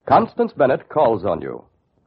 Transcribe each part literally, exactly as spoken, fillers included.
Constance Bennett calls on you.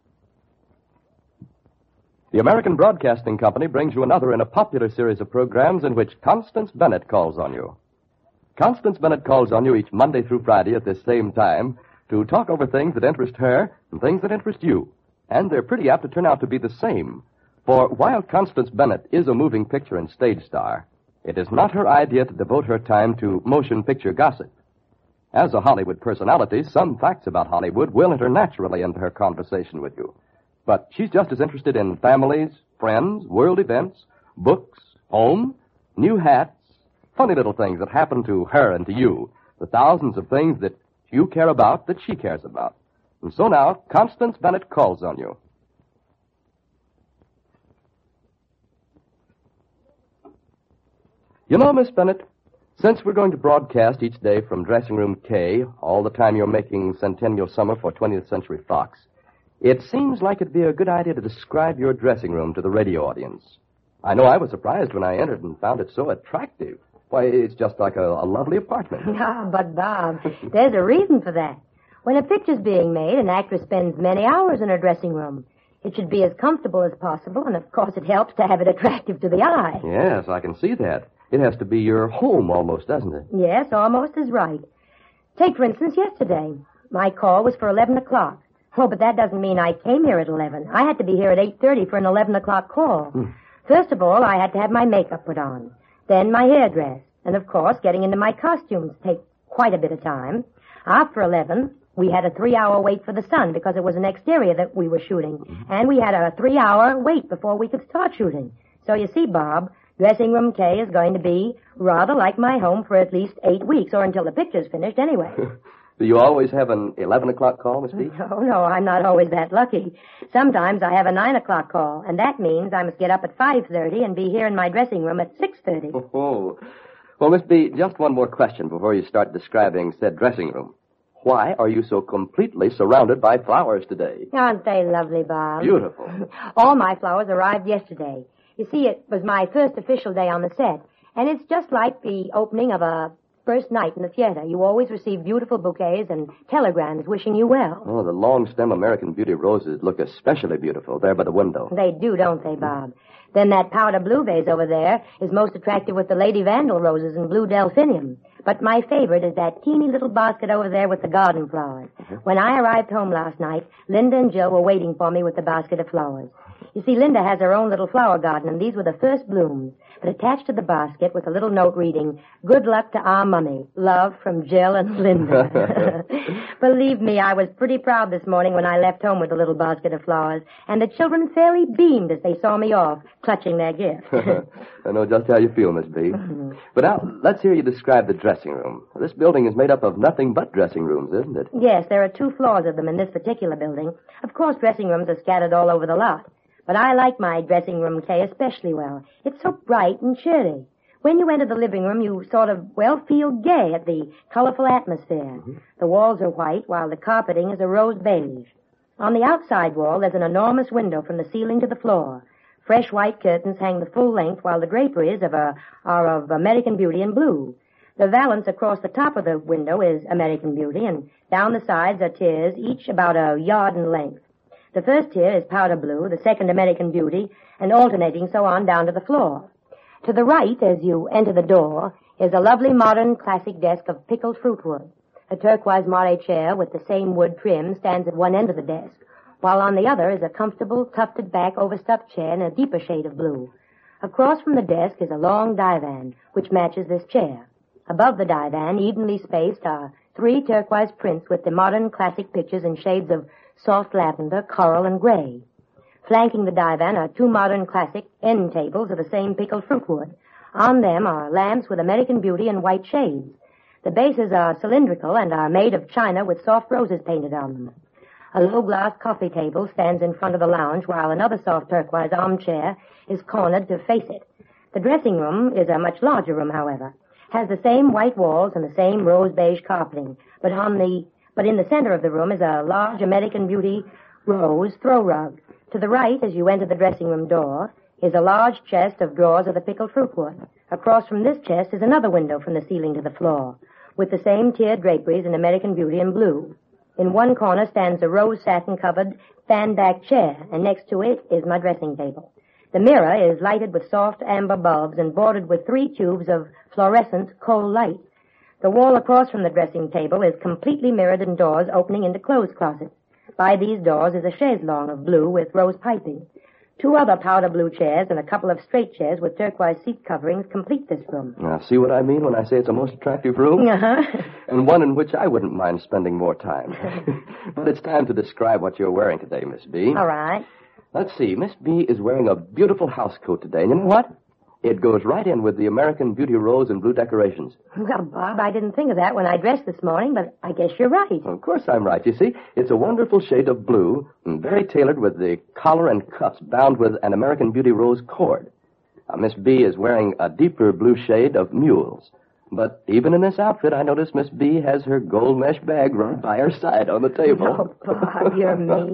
The American Broadcasting Company brings you another in a popular series of programs in which Constance Bennett calls on you. Constance Bennett calls on you each Monday through Friday at this same time to talk over things that interest her and things that interest you. And they're pretty apt to turn out to be the same. For while Constance Bennett is a moving picture and stage star, it is not her idea to devote her time to motion picture gossip. As a Hollywood personality, some facts about Hollywood will enter naturally into her conversation with you. But she's just as interested in families, friends, world events, books, home, new hats, funny little things that happen to her and to you, the thousands of things that you care about that she cares about. And so now, Constance Bennett calls on you. You know, Miss Bennett, since we're going to broadcast each day from Dressing Room K, all the time you're making Centennial Summer for twentieth Century Fox, it seems like it'd be a good idea to describe your dressing room to the radio audience. I know I was surprised when I entered and found it so attractive. Why, it's just like a, a lovely apartment. Ah, but, Bob, there's a reason for that. When a picture's being made, an actress spends many hours in her dressing room. It should be as comfortable as possible, and of course it helps to have it attractive to the eye. Yes, I can see that. It has to be your home almost, doesn't it? Yes, almost is right. Take, for instance, yesterday. My call was for eleven o'clock. Oh, but that doesn't mean I came here at eleven. I had to be here at eight thirty for an eleven o'clock call. Hmm. First of all, I had to have my makeup put on. Then my hair dressed. And, of course, getting into my costumes takes quite a bit of time. After eleven, we had a three-hour wait for the sun because it was an exterior that we were shooting. Mm-hmm. And we had a three-hour wait before we could start shooting. So, you see, Bob, Dressing Room K is going to be rather like my home for at least eight weeks, or until the picture's finished anyway. Do you always have an eleven o'clock call, Miss B? No, no, I'm not always that lucky. Sometimes I have a nine o'clock call, and that means I must get up at five thirty and be here in my dressing room at six thirty. Oh, well, Miss B, just one more question before you start describing said dressing room. Why are you so completely surrounded by flowers today? Aren't they lovely, Bob? Beautiful. All my flowers arrived yesterday. You see, it was my first official day on the set, and it's just like the opening of a first night in the theater. You always receive beautiful bouquets and telegrams wishing you well. Oh, the long-stem American Beauty roses look especially beautiful there by the window. They do, don't they, Bob? Then that powder blue vase over there is most attractive with the Lady Vandal roses and blue delphinium. But my favorite is that teeny little basket over there with the garden flowers. Mm-hmm. When I arrived home last night, Linda and Jill were waiting for me with the basket of flowers. You see, Linda has her own little flower garden, and these were the first blooms. But attached to the basket was a little note reading, "Good luck to our mummy. Love from Jill and Linda." Believe me, I was pretty proud this morning when I left home with the little basket of flowers, and the children fairly beamed as they saw me off, clutching their gift. I know just how you feel, Miss B. Mm-hmm. But now, let's hear you describe the dressing room. This building is made up of nothing but dressing rooms, isn't it? Yes, there are two floors of them in this particular building. Of course, dressing rooms are scattered all over the lot. But I like my dressing room, Kay, especially well. It's so bright and cheery. When you enter the living room, you sort of, well, feel gay at the colorful atmosphere. Mm-hmm. The walls are white, while the carpeting is a rose beige. On the outside wall, there's an enormous window from the ceiling to the floor. Fresh white curtains hang the full length, while the draperies of a, are of American Beauty in blue. The valance across the top of the window is American Beauty, and down the sides are tiers, each about a yard in length. The first tier is powder blue, the second American Beauty, and alternating so on down to the floor. To the right, as you enter the door, is a lovely modern classic desk of pickled fruit wood. A turquoise moire chair with the same wood trim stands at one end of the desk, while on the other is a comfortable, tufted back overstuffed chair in a deeper shade of blue. Across from the desk is a long divan, which matches this chair. Above the divan, evenly spaced, are three turquoise prints with the modern classic pictures in shades of soft lavender, coral, and gray. Flanking the divan are two modern classic end tables of the same pickled fruit wood. On them are lamps with American Beauty and white shades. The bases are cylindrical and are made of china with soft roses painted on them. A low-glass coffee table stands in front of the lounge, while another soft turquoise armchair is cornered to face it. The dressing room is a much larger room, however. Has the same white walls and the same rose beige carpeting, but on the But in the center of the room is a large American Beauty rose throw rug. To the right, as you enter the dressing room door, is a large chest of drawers of the pickled fruit wood. Across from this chest is another window from the ceiling to the floor, with the same tiered draperies in American Beauty in blue. In one corner stands a rose satin-covered fan-back chair, and next to it is my dressing table. The mirror is lighted with soft amber bulbs and bordered with three tubes of fluorescent coal light. The wall across from the dressing table is completely mirrored in doors opening into clothes closets. By these doors is a chaise longue of blue with rose piping. Two other powder blue chairs and a couple of straight chairs with turquoise seat coverings complete this room. Now, see what I mean when I say it's a most attractive room? Uh-huh. And one in which I wouldn't mind spending more time. But it's time to describe what you're wearing today, Miss B. All right. Let's see. Miss B is wearing a beautiful house coat today. And you know what? It goes right in with the American Beauty rose and blue decorations. Well, Bob, I didn't think of that when I dressed this morning, but I guess you're right. Of course I'm right. You see, it's a wonderful shade of blue and very tailored with the collar and cuffs bound with an American Beauty rose cord. Now, Miss B is wearing a deeper blue shade of mules. But even in this outfit, I notice Miss B has her gold mesh bag right by her side on the table. Oh, Bob, you're mean.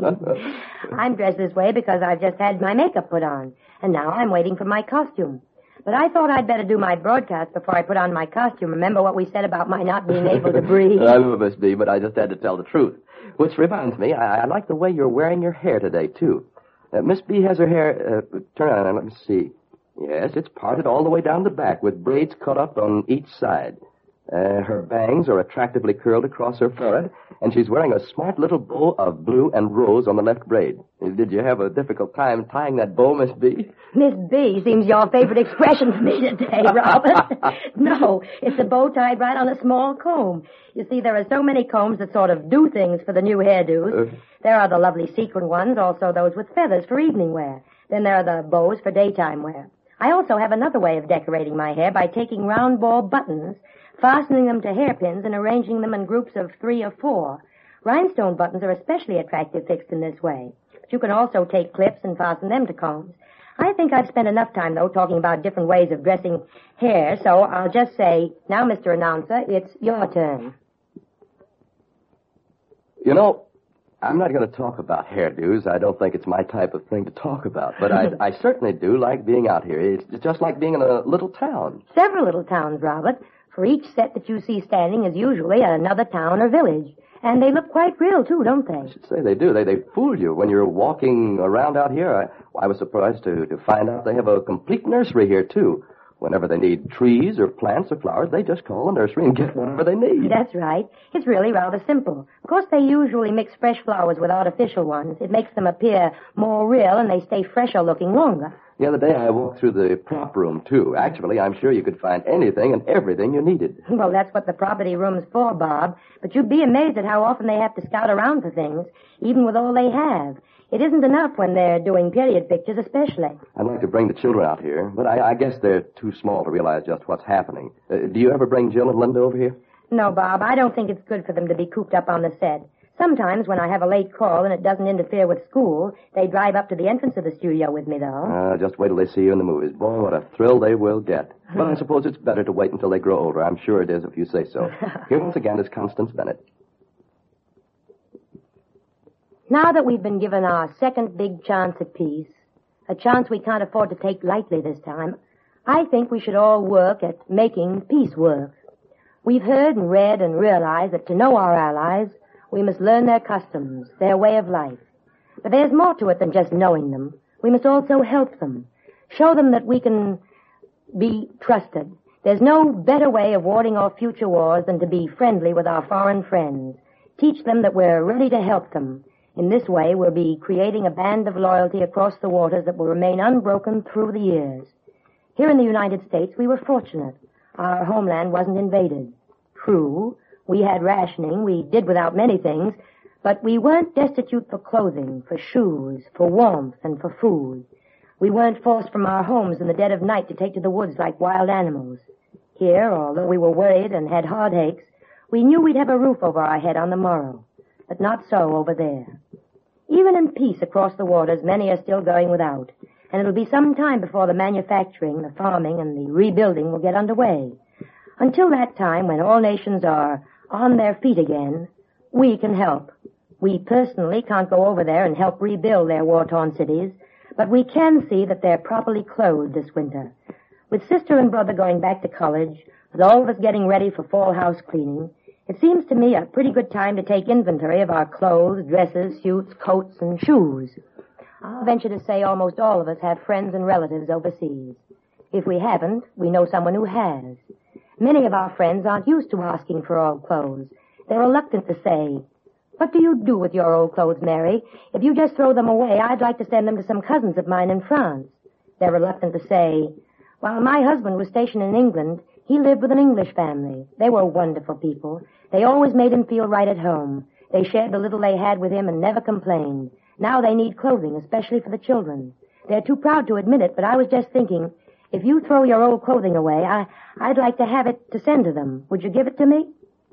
I'm dressed this way because I've just had my makeup put on, and now I'm waiting for my costume. But I thought I'd better do my broadcast before I put on my costume. Remember what we said about my not being able to breathe? I know, Miss B, but I just had to tell the truth. Which reminds me, I, I like the way you're wearing your hair today, too. Uh, Miss B has her hair... Uh, turn on and let me see. Yes, it's parted all the way down the back with braids cut up on each side. Uh, her bangs are attractively curled across her forehead, and she's wearing a smart little bow of blue and rose on the left braid. Did you have a difficult time tying that bow, Miss B? Miss B seems your favorite expression for me today, Robert. No, it's a bow tied right on a small comb. You see, there are so many combs that sort of do things for the new hairdos. Uh, there are the lovely sequin ones, also those with feathers for evening wear. Then there are the bows for daytime wear. I also have another way of decorating my hair by taking round ball buttons, fastening them to hairpins, and arranging them in groups of three or four. Rhinestone buttons are especially attractive fixed in this way. But you can also take clips and fasten them to combs. I think I've spent enough time, though, talking about different ways of dressing hair, so I'll just say, now, Mister Announcer, it's your turn. You know, I'm not going to talk about hairdos. I don't think it's my type of thing to talk about. But I, I certainly do like being out here. It's just like being in a little town. Several little towns, Robert. For each set that you see standing is usually at another town or village. And they look quite real, too, don't they? I should say they do. They they fool you when you're walking around out here. I, I was surprised to, to find out they have a complete nursery here, too. Whenever they need trees or plants or flowers, they just call the nursery and get whatever they need. That's right. It's really rather simple. Of course, they usually mix fresh flowers with artificial ones. It makes them appear more real, and they stay fresher looking longer. The other day, I walked through the prop room, too. Actually, I'm sure you could find anything and everything you needed. Well, that's what the property room's for, Bob. But you'd be amazed at how often they have to scout around for things, even with all they have. It isn't enough when they're doing period pictures, especially. I'd like to bring the children out here, but I, I guess they're too small to realize just what's happening. Uh, do you ever bring Jill and Linda over here? No, Bob. I don't think it's good for them to be cooped up on the set. Sometimes, when I have a late call and it doesn't interfere with school, they drive up to the entrance of the studio with me, though. Uh, just wait till they see you in the movies. Boy, what a thrill they will get. But I suppose it's better to wait until they grow older. I'm sure it is if you say so. Here once again is Constance Bennett. Now that we've been given our second big chance at peace, a chance we can't afford to take lightly this time, I think we should all work at making peace work. We've heard and read and realized that to know our allies, we must learn their customs, their way of life. But there's more to it than just knowing them. We must also help them, show them that we can be trusted. There's no better way of warding off future wars than to be friendly with our foreign friends. Teach them that we're ready to help them. In this way, we'll be creating a band of loyalty across the waters that will remain unbroken through the years. Here in the United States, we were fortunate. Our homeland wasn't invaded. True, we had rationing, we did without many things, but we weren't destitute for clothing, for shoes, for warmth, and for food. We weren't forced from our homes in the dead of night to take to the woods like wild animals. Here, although we were worried and had heartaches, we knew we'd have a roof over our head on the morrow. But not so over there. Even in peace across the waters, many are still going without, and it'll be some time before the manufacturing, the farming, and the rebuilding will get underway. Until that time, when all nations are on their feet again, we can help. We personally can't go over there and help rebuild their war-torn cities, but we can see that they're properly clothed this winter. With sister and brother going back to college, with all of us getting ready for fall house cleaning, It seems to me a pretty good time to take inventory of our clothes, dresses, suits, coats, and shoes. I'll venture to say almost all of us have friends and relatives overseas. If we haven't, we know someone who has. Many of our friends aren't used to asking for old clothes. They're reluctant to say, "What do you do with your old clothes, Mary? If you just throw them away, I'd like to send them to some cousins of mine in France." They're reluctant to say, "While my husband was stationed in England, he lived with an English family. They were wonderful people. They always made him feel right at home. They shared the little they had with him and never complained. Now they need clothing, especially for the children. They're too proud to admit it, but I was just thinking, if you throw your old clothing away, I, I'd like to have it to send to them. Would you give it to me?"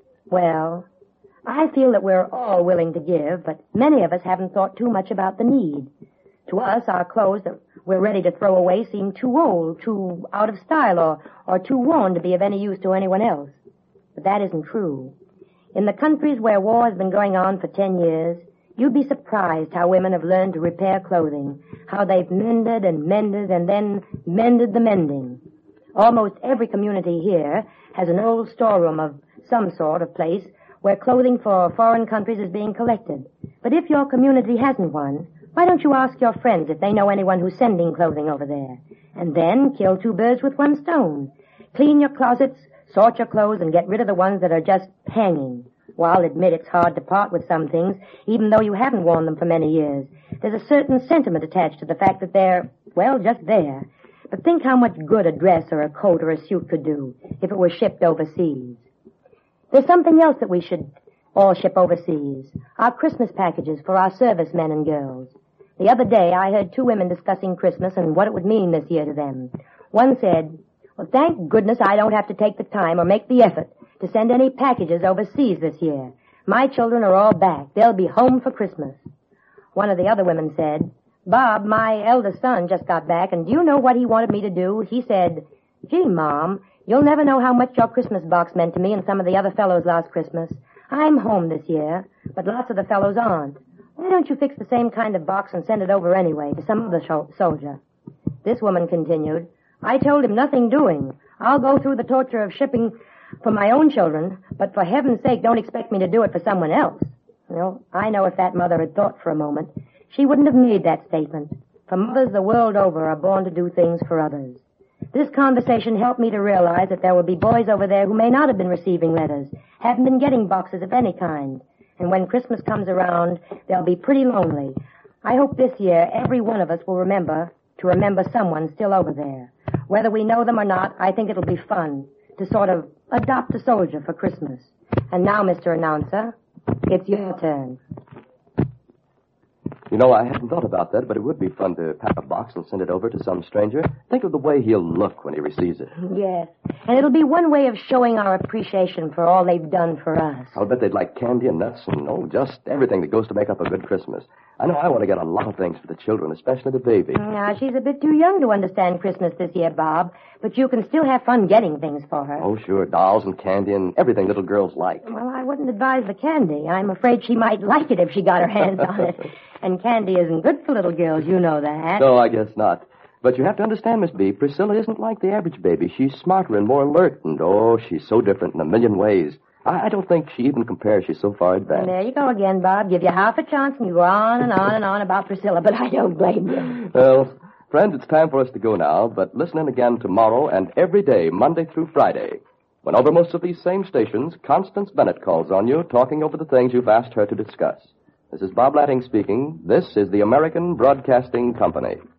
Well, I feel that we're all willing to give, but many of us haven't thought too much about the need. To us, our clothes that we're ready to throw away seem too old, too out of style, or, or too worn to be of any use to anyone else. But that isn't true. In the countries where war has been going on for ten years, you'd be surprised how women have learned to repair clothing, how they've mended and mended and then mended the mending. Almost every community here has an old storeroom of some sort of place where clothing for foreign countries is being collected. But if your community hasn't one, why don't you ask your friends if they know anyone who's sending clothing over there? And then kill two birds with one stone. Clean your closets, sort your clothes, and get rid of the ones that are just hanging. Well, I'll admit it's hard to part with some things, even though you haven't worn them for many years. There's a certain sentiment attached to the fact that they're, well, just there. But think how much good a dress or a coat or a suit could do if it were shipped overseas. There's something else that we should all ship overseas. Our Christmas packages for our servicemen and girls. The other day, I heard two women discussing Christmas and what it would mean this year to them. One said, "Well, thank goodness I don't have to take the time or make the effort to send any packages overseas this year. My children are all back. They'll be home for Christmas." One of the other women said, "Bob, my eldest son, just got back, and do you know what he wanted me to do? He said, 'Gee, Mom, you'll never know how much your Christmas box meant to me and some of the other fellows last Christmas. I'm home this year, but lots of the fellows aren't. Why don't you fix the same kind of box and send it over anyway to some other sho- soldier?" This woman continued, "I told him nothing doing. I'll go through the torture of shipping for my own children, but for heaven's sake, don't expect me to do it for someone else." Well, I know if that mother had thought for a moment, she wouldn't have made that statement. For mothers the world over are born to do things for others. This conversation helped me to realize that there will be boys over there who may not have been receiving letters, haven't been getting boxes of any kind. And when Christmas comes around, they'll be pretty lonely. I hope this year every one of us will remember to remember someone still over there. Whether we know them or not, I think it'll be fun to sort of adopt a soldier for Christmas. And now, Mister Announcer, it's your turn. You know, I hadn't thought about that, but it would be fun to pack a box and send it over to some stranger. Think of the way he'll look when he receives it. Yes. And it'll be one way of showing our appreciation for all they've done for us. I'll bet they'd like candy and nuts and, oh, just everything that goes to make up a good Christmas. I know I want to get a lot of things for the children, especially the baby. Now, she's a bit too young to understand Christmas this year, Bob, but you can still have fun getting things for her. Oh, sure, dolls and candy and everything little girls like. Well, I wouldn't advise the candy. I'm afraid she might like it if she got her hands on it. And candy isn't good for little girls, you know that. No, I guess not. But you have to understand, Miss B, Priscilla isn't like the average baby. She's smarter and more alert, and, oh, she's so different in a million ways. I, I don't think she even compares. She's so far advanced. And there you go again, Bob. Give you half a chance, and you go on and on and on about Priscilla, but I don't blame you. Well, friends, it's time for us to go now, but listen in again tomorrow and every day, Monday through Friday. When over most of these same stations, Constance Bennett calls on you, talking over the things you've asked her to discuss. This is Bob Latting speaking. This is the American Broadcasting Company.